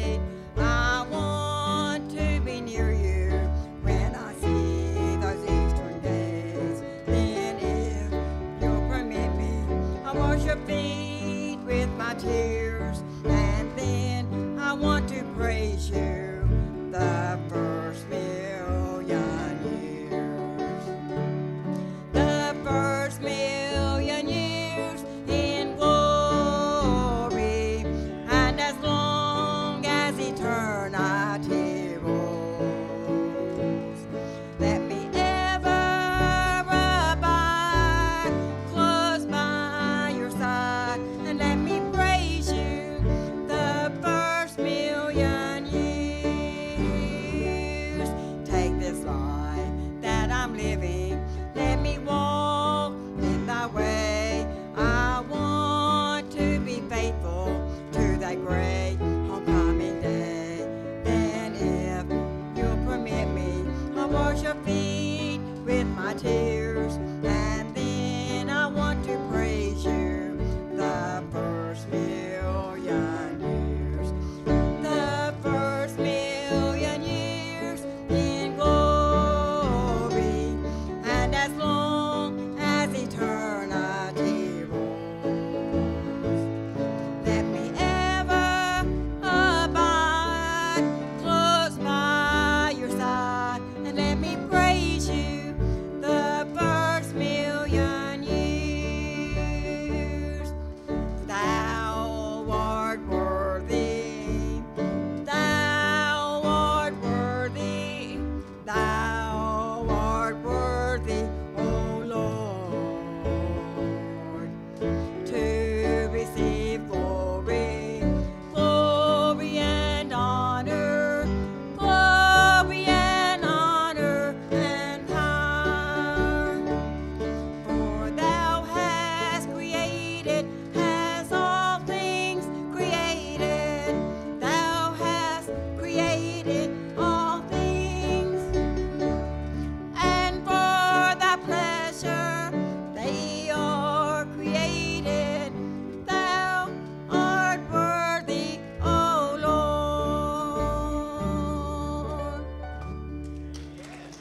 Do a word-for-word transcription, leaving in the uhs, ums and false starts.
day. I want to be near you when I see those eastern days. Then if you'll permit me, I'll wash your feet with my tears. And then I want to praise you the first million years. The first million years in glory, and as long as eternity rolls, let me ever abide close by your side, and let me praise you the first million